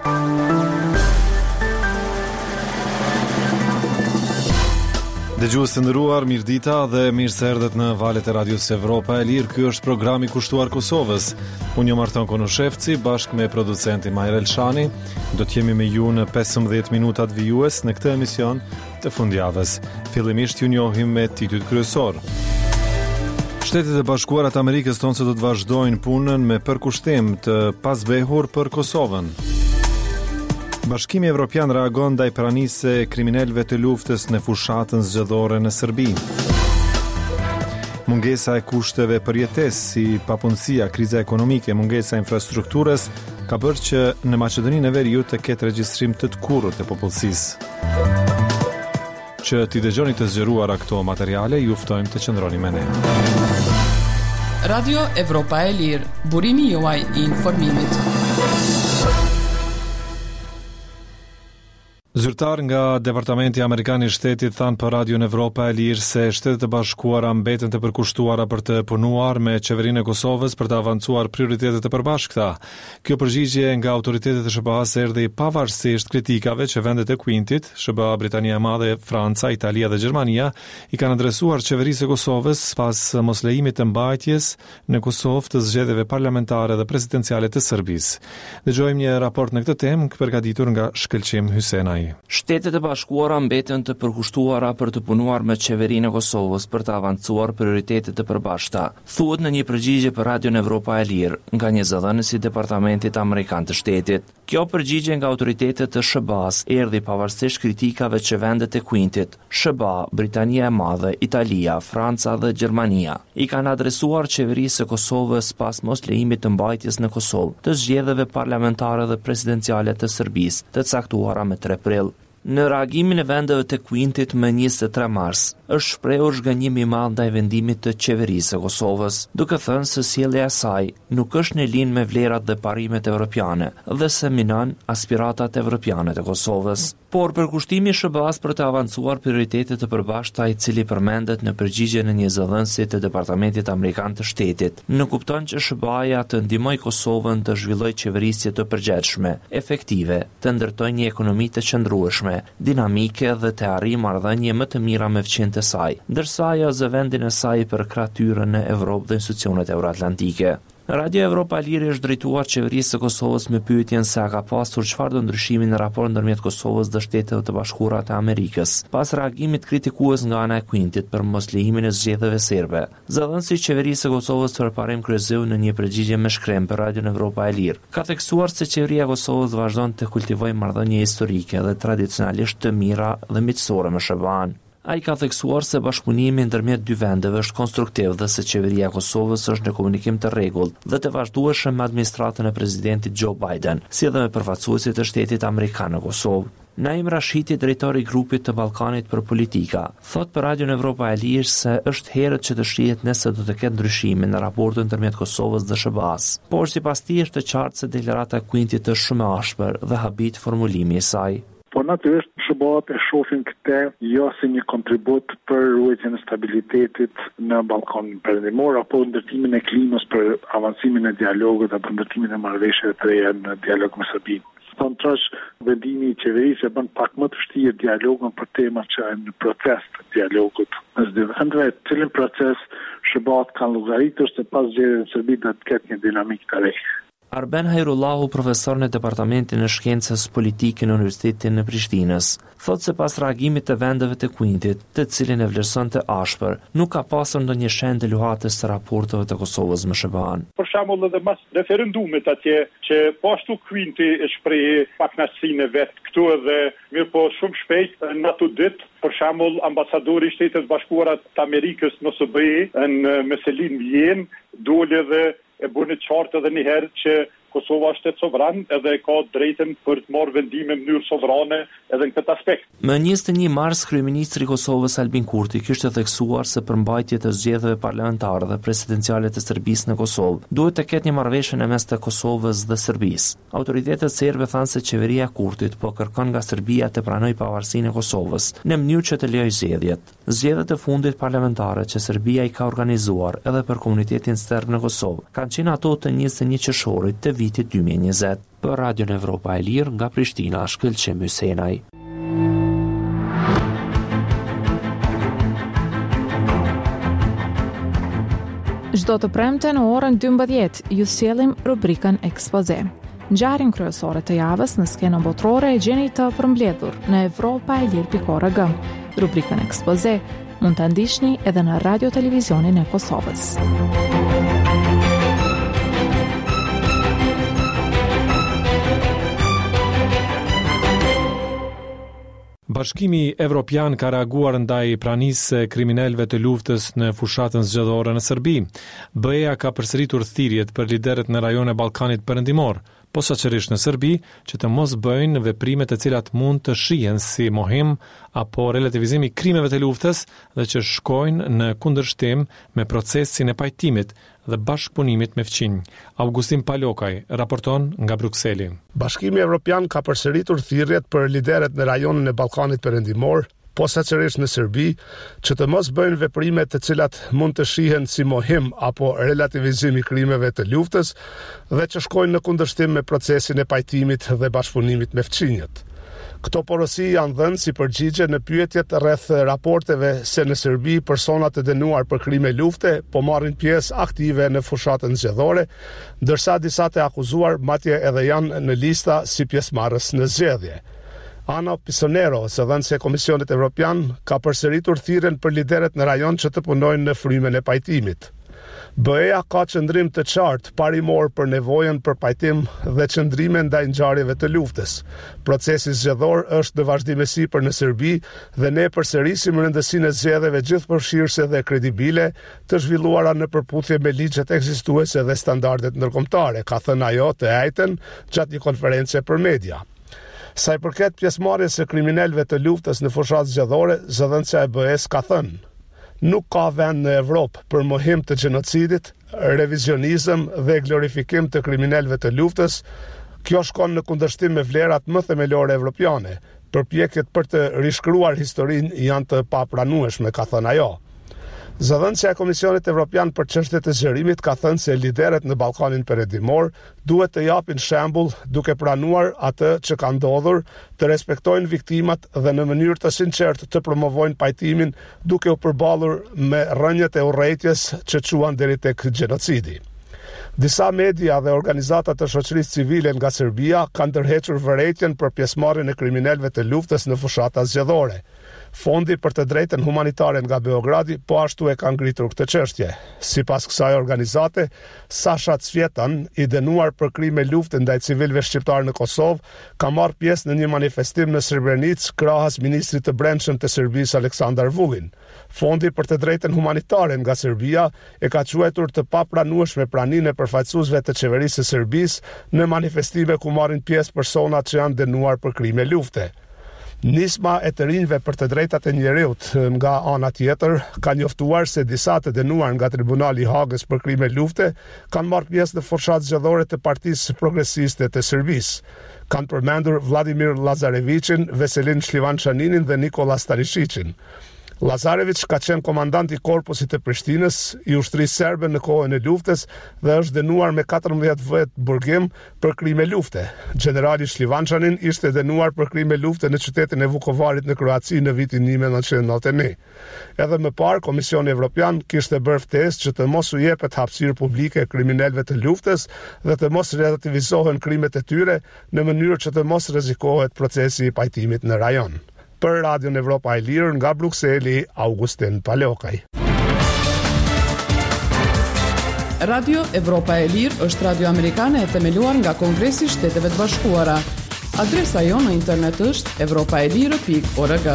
Dëgjues të nderuar, mirëdita dhe mirë se erdhët në valët e Radios Evropa e Lirë. Ky është programi kushtuar Kosovës. Unë jam Arton Konushevci bashkë me producentin Majrel Elshani. Do të jemi me ju në 15 minutat vijues në këtë emision të fundjavës. Fillimisht ju njohim me titujt kryesor. Shtetet e Bashkuara të Amerikës thonë se do të vazhdojnë punën me përkushtim të pasbehur për Kosovën. Bashkimi Evropian reagon ndaj pranisë së kriminalëve të luftës në fushatën zgjedhore në Serbi. Mungesa e kushteve për jetesë, si papunësia, kriza ekonomike, mungesa e infrastrukturës, ka bërë që në Maqedoninë e Veriut të ketë regjistrim të kurrët të popullsisë. Që t'i dëgjoni të zgjeruara këto materiale, ju ftojmë të qëndroni me ne. Radio Evropa e Lirë, burimi juaj I informimit. Zyrtar nga Departamenti Amerikan I Shtetit thanë për Radio Evropa e Lirë se Shtetet e Bashkuara mbeten të përkushtuara për të punuar me qeverinë e Kosovës për të avancuar prioritetet e përbashkëta. Kjo përgjigje nga autoritetet e SBA-s erdhi pavarësisht kritikave që vendet e Quintit, SBA, Britania e Madhe, Franca, Italia dhe Gjermania I kanë adresuar qeverisë e Kosovës pas mos lejimit të mbajtjes në Kosovë të zgjedhjeve parlamentare dhe presidenciale të Serbisë. Dëgjojmë një raport në këtë temë përgatitur nga Shkëlqim Hysenaj. Shtetet e Bashkuara mbeten të përkushtuara për të punuar me qeverinë e Kosovës për të avancuar prioritetet të përbashkëta, thuhet në një përgjigje për Radio Evropa e Lirë nga një zëdhënës I Departamentit Amerikan të Shtetit. Kjo përgjigje nga autoritetet të SBA-s erdhi pavarësisht kritikave që vendet e Quintit, SBA, Britania e Madhe, Italia, Franca dhe Gjermania I kanë adresuar qeverisë së Kosovës pas mos lejimit të mbajtjes në Kosovë të zgjedhjeve parlamentare dhe presidenciale të Serbisë, të caktuara me 3 prill. Në reagimin e vendeve të Quintit më 23 mars, është shprehur zhgënjim I madh ndaj vendimit të qeverisë së Kosovës, duke thënë se sjellja e saj nuk është në linjë me vlerat dhe parimet evropiane dhe se minon aspiratat evropiane të Kosovës. Por përkushtimi I SBA-s për të avancuar prioritetet të përbashkëta I cili përmendet në përgjigje në një zëdhënësi të Departamentit Amerikan të Shtetit, në kupton që SBA-ja të ndihmojë Kosovën të zhvillojë qeverisje të përgjithshme, efektive, të ndërtojë një ekonomi të qëndrueshme, dinamike dhe të arrijë marrëdhënie më të mira me fqinjtë e saj, ndërsa ajo zë vendin e saj për krahtyrën në Evropë dhe institucionet euroatlantike. Radio Evropa e Lirë është drejtuar qeverisë së Kosovës me pyetjen se a ka pasur çfarëdo ndryshimi në raport ndërmjet Kosovës dhe Shtetit të Bashkuara të Amerikës, pas reagimit kritikues nga ana e Quintit për mos lejimin e zgjedhjeve serbe. Zëdhënësi I qeverisë së Kosovës Parim Kryezeu në një përgjigje me shkrem për Radio Evropa e Lirë ka theksuar se qeveria e Kosovës vazhdon të kultivojë marrëdhënie historike dhe tradicionalisht të mira dhe miqësore me SBA-n. Ai ka theksuar se bashkëpunimi ndërmjet dy vendeve është konstruktiv dhe se qeveria e Kosovës është në komunikim të rregullt dhe të vazhdueshëm me administratën e presidentit Joe Biden, si edhe me përfaqësuesit të Shtetit Amerikan në Kosovë. Naim Rashidi, drejtori I grupit të Ballkanit për politika, thot për Radio Evropa e Lirë se është herët që të shihet nëse do të ketë ndryshime në raportin ndërmjet Kosovës dhe SBA-s. Por sipas tij është e qartë se deklarata e Quintit është shumë e ashpër dhe habit formulimi I saj. Po natyrisht SBA-t e shohin këtë jo si një kontribut për ruajtjen e stabilitetit në Ballkanin Perëndimor apo ndërtimin e klimës për avancimin e dialogut apo ndërtimin e marrëveshjeve të reja në dialog me Serbinë. Kontrash, vendimi I qeverisë bën pak më të vështirë dialogun për tema që janë në proces të dialogut mes dy vendeve, cilin proces SBA-t kanë llogaritur se pas zgjedhjeve në Serbi do të ketë një dinamikë të re. Arben Hajrullahu, profesor në Departamentin e Shkencës Politike në Universitetin në Prishtinës, thot se pas reagimit të vendeve të Quintit, të cilin e vlerëson të ashpër, nuk ka pasur ndonjë shenjë të luhatës të raporteve të Kosovës me SBA-n. Për shembull edhe mas referendumit atje që po ashtu Quinti e shprehi pakënaqësinë e vet këtu edhe mirë po shumë shpejt në ato ditë, për shembull ambasadori I Shtetit Bashkuara të Amerikës në SBA në Meselin Vjen doli dhe e bënë qartë edhe një herë që Kosova është shtet sovran edhe ka drejtën për të marrë vendime në mënyrë sovrane edhe në këtë aspekt. Më 21 mars, kryeministri I Kosovës Albin Kurti kishte theksuar se përmbajtja e zgjedhjeve parlamentare dhe presidenciale të Serbisë në Kosovë duhet të ketë një marrëveshje në mes të Kosovës dhe Serbisë. Autoritetet serbe thanë se qeveria e Kurtit po kërkon nga Serbia të pranojë pavarësinë e Kosovës në mënyrë që të lejojë zgjedhjet. Zgjedhjet e fundit parlamentare që Serbia I ka organizuar edhe për komunitetin serb në Kosovë kanë qenë ato të 21 qershorit të vitit 2020. për Radion Evropa e Lirë nga Prishtina, Shkëlqem Hysenaj. Çdo të premte në orën 12 ju sjellim rubrikën Ekspoze. Ngjarjen kryesore të javës në skenën botërore e gjeni të përmbledhur në europaelir.org. Rubrikën Ekspoze mund ta ndiqni edhe në Radio Televizionin e Kosovës. Bashkimi Evropian ka reaguar ndaj pranisë së kriminalëve të luftës në fushatën zgjedhore në Serbi. BE-ja ka përsëritur thirrjet për liderët në rajon e Ballkanit Perëndimor, posaçërisht në Serbi, që të mos bëjnë veprime të cilat mund të shihen si mohim apo relativizim i krimeve të luftës dhe që shkojnë në kundërshtim me procesin e pajtimit dhe bashkëpunimit me fqinj. Augustin Palokaj raporton nga Brukseli. Bashkimi Evropian ka përsëritur thirrjet për liderët në rajonin e Ballkanit Perëndimor, posaçërisht në Serbi, që të mos bëjnë veprime të cilat mund të shihen si mohim apo relativizim i krimeve të luftës dhe që shkojnë në kundërshtim me procesin e pajtimit dhe bashkëpunimit me fqinjët. Këto porosi janë dhënë si përgjigje në pyetjet rreth raporteve se në Serbi persona të dënuar për krime lufte po marrin pjesë aktive në fushatën zgjedhore, ndërsa disa të akuzuar madje edhe janë në lista si pjesëmarrës në zgjedhje. Ana Pisonero, zëdhënëse e Komisionit Evropian, ka përsëritur thirrjen për liderët në rajon që të punojnë në frymën e pajtimit. BE-ja ka qëndrim të qartë parimor për nevojën për pajtim dhe qëndrime ndaj ngjarjeve të luftës. Procesi zgjedhor është në vazhdimësi për në Serbi dhe ne përsërisim rëndësinë e zgjedhjeve gjithëpërfshirëse dhe kredibile të zhvilluara në përputhje me ligjet ekzistuese dhe standardet ndërkombëtare, ka thënë ajo të njëjtën gjatë një konference për media. Sa i përket pjesëmarrjes së kriminalëve të luftës në fushatë zgjedhore, zëdhënësia e BE-s ka thënë: nuk ka vend në Evropë për mohim të gjenocidit, revizionizëm dhe glorifikim të kriminalëve të luftës. Kjo shkon në kundërshtim me vlerat më themelore evropiane. Përpjekjet për të rishkruar historinë janë të papranueshme, ka thënë ajo. Zëdhënësia e Komisionit Evropian për çështjet e zgjerimit ka thënë se liderët në Ballkanin Perëndimor duhet të japin shembull duke pranuar atë që ka ndodhur, të respektojnë viktimat dhe në mënyrë të sinqertë të promovojnë pajtimin duke u përballur me rrënjët e urrëties që quan deri tek gjenocidi. Disa media dhe organizata të shoqërisë civile nga Serbia kanë ndërhequr vërejtjen për pjesëmarrjen e kriminalëve të luftës në fushata zgjedhore. Fondi për të drejtën humanitare nga Beogradi po ashtu e ka ngritur këtë çështje. Sipas kësaj organizate, Sasha Cvjetan, i dënuar për krime lufte ndaj civilëve shqiptar në Kosovë, ka marrë pjesë në një manifestim në Srebrenicë krahas ministrit të brendshëm të Serbisë Aleksandar Vulin. Fondi për të drejtën humanitare nga Serbia e ka quajtur të papranueshme praninë e përfaqësuesve të qeverisë së Serbisë në manifestime ku marrin pjesë persona që janë dënuar për krime lufte. Nisma e të rinjve për të drejtat e njerëzit nga ana tjetër ka njoftuar se disa të dënuar nga Tribunali i Hagës për krime lufte kanë marrë pjesë në fushatë zgjedhore të Partisë Progresiste të Serbisë. Kanë përmendur Vladimir Lazarevicin, Veselin Shlivançaninin dhe Nikola Starishicin. Lazarevic ka qenë komandant i korpusit të Prishtinës i ushtrisë serbe në kohën e luftës dhe është dënuar me 14 vjet burgim për krime lufte. Generali Shlivançanin ishte dënuar për krime lufte në qytetin e Vukovarit në Kroaci në vitin 1991. Edhe më parë, Komisioni Evropian kishte bërë ftesë që të mos u jepet hapësirë publike kriminalëve të luftës dhe të mos relativizohen krimet e tyre në mënyrë që të mos rrezikohet procesi i pajtimit në rajon. Për Radion Evropa e Lirë nga Brukseli, Augustin Palokaj. Radio Evropa e Lirë është radio amerikane e themeluar nga Kongresi i Shteteve të Bashkuara. Adresa jonë në internet është europaelire.org.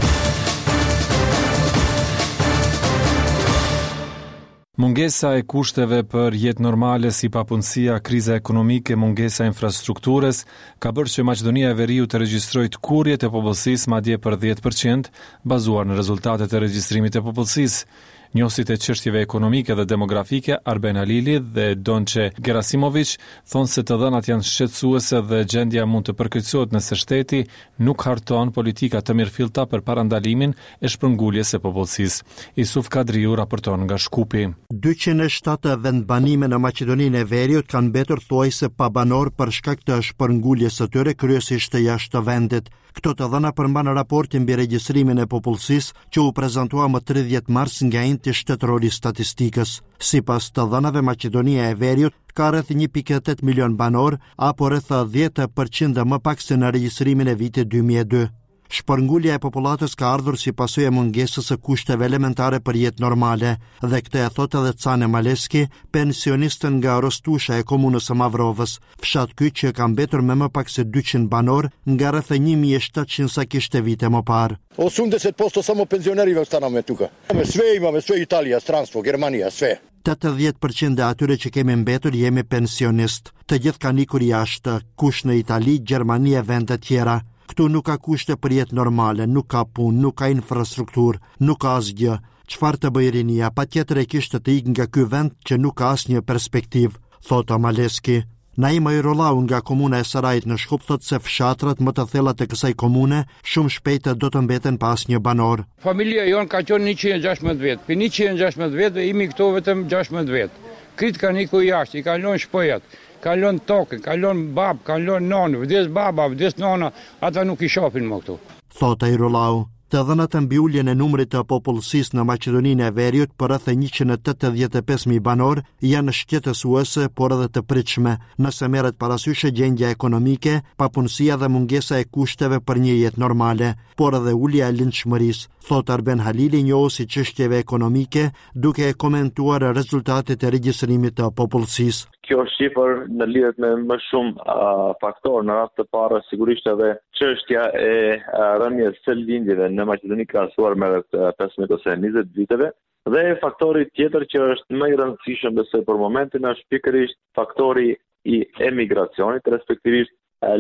Mungesa e kushteve për jetë normale si papunësia, kriza ekonomike, mungesa e infrastrukturës ka bërë që Maqedonia e Veriut të regjistrojë kurrje të popullsisë madje për 10%, bazuar në rezultatet e regjistrimit të popullsisë. Njohësit e çështjeve ekonomike dhe demografike Arben Halili dhe Donçe Gerasimovic thonë se të dhënat janë shqetësuese dhe gjendja mund të përkeqësohet nëse shteti nuk harton politika të mirëfillta për parandalimin e shpërnguljes së popullsisë. Isuf Kadriu raporton nga Shkupi. 207 vendbanime në Maqedoninë e Veriut kanë mbetur thuajse pa banor për shkak të shpërnguljes së tyre, kryesisht të jashtë vendit. Këto të dhëna përmban raportin mbi regjistrimin e popullsisë që u prezantua më 30 mars nga enti shtetëror i statistikës. Sipas të dhënave, Maqedonia e Veriut ka rreth 1.8 milion banor, apo rreth 10% më pak se në regjistrimin e vitit 2002. Shpërngulja e popullatës ka ardhur si pasojë e mungesës së kushteve elementare për jetë normale, dhe këtë e thotë edhe Cane Maleski, pensionistën nga Rostusha e komunës së Mavrovës, fshat ky që ka mbetur me më pak se 200 banor nga rreth 1700 sa kishte vite më parë. O 80% samo penzionerive stanno tuka. Sve imamo, sve Italija, stranstvo, Germania, sve. 80% e atyre që kemi mbetur jemi pensionist. Të gjithë kanë ikur jashtë, kush në Itali, Gjermani e vende tjera. Këtu nuk ka kushte për jetë normale, nuk ka punë, nuk ka infrastrukturë, nuk ka asgjë. Çfarë të bëjë rinia, patjetër e kishte të ikë nga ky vend që nuk ka asnjë perspektivë, thotë Maleski. Naima Irolau nga komuna e Sarajit në Shkup thotë se fshatrat më të thella të kësaj komune shumë shpejt do të mbeten pa asnjë banor. Familja jon ka qenë 116 vjet. Për 116 vjet imi këto vetëm 16 vjet. Krit kanë ikur jashtë, i kalon shpojat, kalon tokën, kalon bab, kalon nonë, vdes baba, vdes nona, ata nuk i shohin më këtu. Thotë Irolau. Të dhënat e mbiulljen e numrit të popullsisë në Maqedoninë e Veriut për rreth 185.000 banor janë shqetësuese, por edhe të pritshme, nëse merret parasysh gjendja ekonomike, papunësia dhe mungesa e kushteve për një jetë normale, por edhe ulja e lindshmërisë, thotë Arben Halili, njohës i çështjeve ekonomike, duke komentuar rezultatet e regjistrimit të popullsisë. Kjo shifër në lidhet me më shumë faktorë. Në rast të parë sigurisht edhe çështja e rënies së lindjeve në Maqedoni krahasuar me 15 ose 20 viteve, dhe faktori tjetër që është më i rëndësishëm besoj për momentin është pikërisht faktori i emigracionit, respektivisht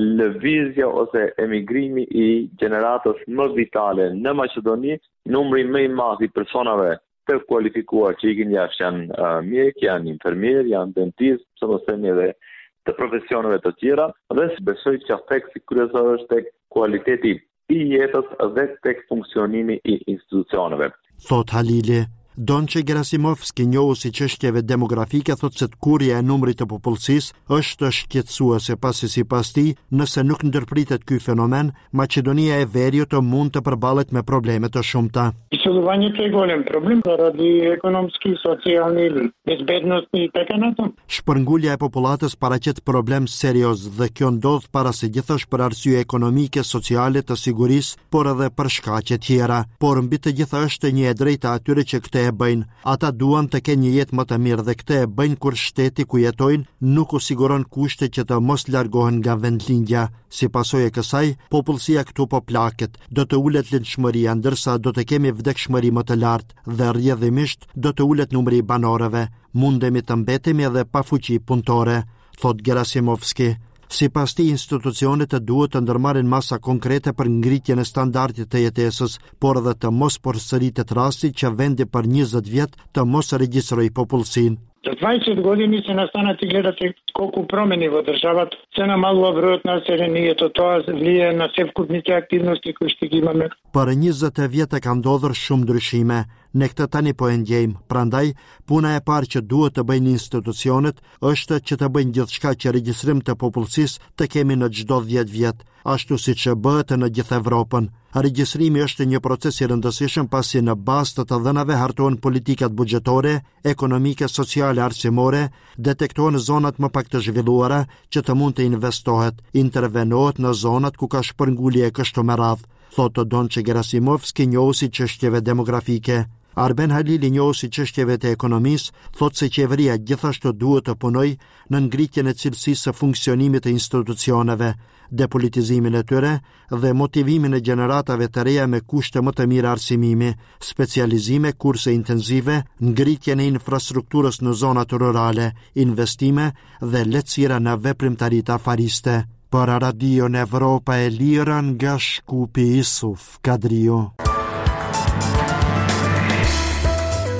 lëvizja ose emigrimi i gjeneratës më vitale në Maqedoni, numri më i madh i personave të kualifikuar që ikin jashtë janë mjek, janë infermier, janë dentist, së mos themi edhe të profesioneve të tjera, dhe besoj që aspekti kryesor është tek kualiteti i jetës dhe tek funksionimi i institucioneve. Thot Halili. Donçe Gerasimovski, njohës i çështjeve demografike, thotë se kurrja e numrit të popullsisë është shqetësuese, pasi sipas tij, nëse nuk ndërpritet ky fenomen, Maqedonia e Veriut mund të përballet me probleme të shumta. Isolovanието е голем проблем заради економски и социални или безбедностни и така натам. Shpërngulja e popullatës paraqet problem serioz dhe kjo ndodh para së gjithësh për arsye ekonomike, sociale, të sigurisë, por edhe për shkaqe tjera. Por mbi të gjitha është një e drejta atyre që këtë e bëjnë. Ata duan të kenë një jetë më të mirë dhe këtë e bëjnë kur shteti ku jetojnë nuk u siguron kushte që të mos largohen nga vendlindja. Si pasojë e kësaj, popullsia këtu po plaket, do të ulet lindshmëria, ndërsa do të kemi vdekshmëri më të lartë dhe rrjedhimisht do të ulet numri i banorëve. Mundemi të mbetemi edhe pa fuqi punëtore, thot Gerasimovski. Sipas tij, institucionet duhet të ndërmarrin masa konkrete për ngritjen e standardit të jetesës, por edhe të mos përsëritet rasti që vendi për 20 vjet të mos regjistrojë popullsinë. За 20 години се настанат и гледате колку промени во државата. Се намалува бројот на населението, тоа влие на севкупните активности кои што ги имаме. Për 20 vjet ka ndodhur shumë ndryshime. Ne këtë tani po e ndjejmë. Prandaj, puna e parë që duhet të bëjnë institucionet është që të bëjnë gjithçka që regjistrim të popullsisë të kemi në çdo 10 vjet, ashtu siç bëhet në gjithë Evropën. Regjistrimi është një proces i rëndësishëm pasi në bazë të dhënave hartohen politikat buxhetore, ekonomike, sociale, arsimore, detektohen zonat më pak të zhvilluara që të mund të investohet, intervenohet në zonat ku ka shpërngulje kështu me radhë, thotë Donçe Gerasimovski, njohës i çështjeve demografike. Arben Halili, njohës i çështjeve të ekonomisë, thotë se qeveria gjithashtu duhet të punojë në ngritjen e cilësisë së funksionimit të institucioneve, depolitizimin e tyre dhe motivimin e gjeneratave të reja me kushte më të mira arsimimi, specializime, kurse intenzive, ngritjen e infrastrukturës në zonat rurale, investime dhe lehtësira në veprimtaritë afariste. Për Radio Evropa e Lira nga Shkupi, Isuf Kadriu.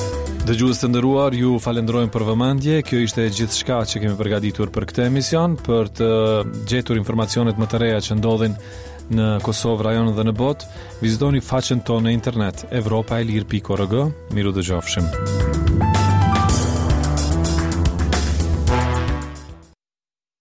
Dëgjues të nderuar, ju falenderojmë për vëmendje. Kjo ishte gjithçka që kemi përgatitur për këtë emision, për të gjetur informacionet më të reja që ndodhin në Kosovë, rajonin dhe në botë. Vizitoni faqen tonë në internet evropaelir.org. Miru dëgjofshim.